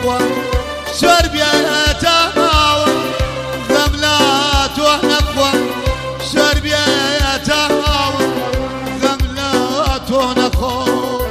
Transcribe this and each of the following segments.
نخوا شربيته ماوى غملاته نخوا شربيته ماوى غملاته نخوا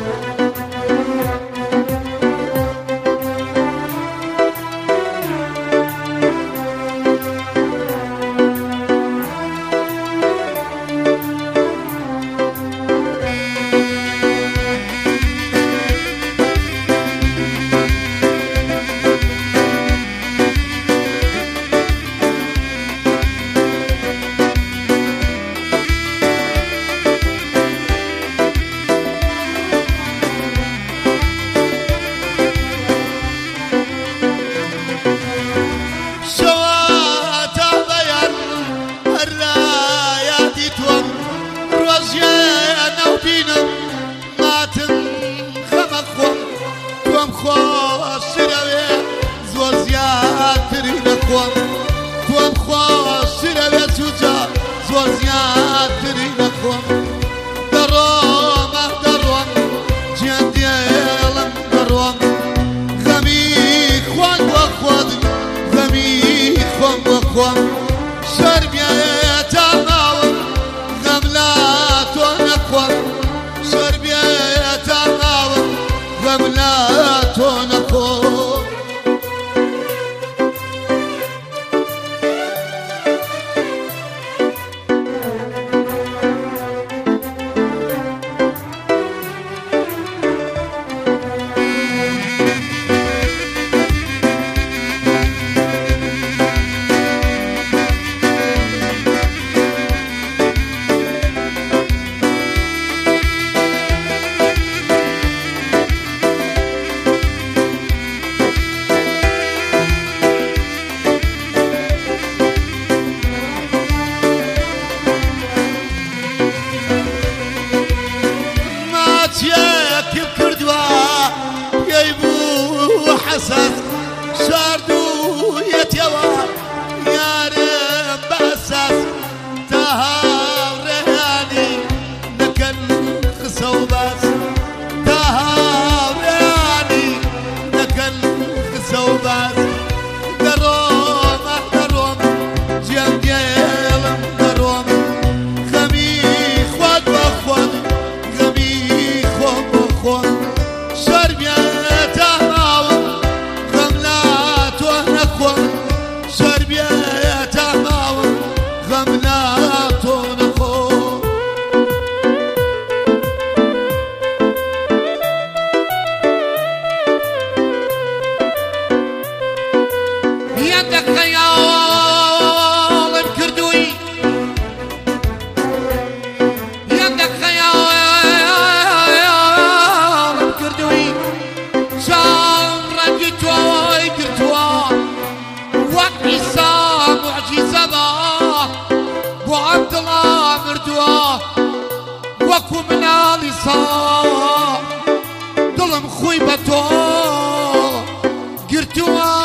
توم خواست روی جوجا زور زیادتری نخوام دروم جان دیلم دروم غمی خوان و خود غمی خوان و خوان شربیتا ماوم غملاتو نخوام شربیتا ماوم غملاتو نخوام كيف كردوا يبو حسن شاردو يتيوا يا رب باساس تهاو رهاني نكن خسو باس تهاو رهاني نكن خسو باس دروم جيم جيلم دروم خمي خواد وخواد شربيته ماوى غملاته نخوى شربيته ماوى غملاته نخوى يدك خيال بكردوي يدك خيال وعبد الله مردواه وكو من آلي صار ظلم خويبته قرتواه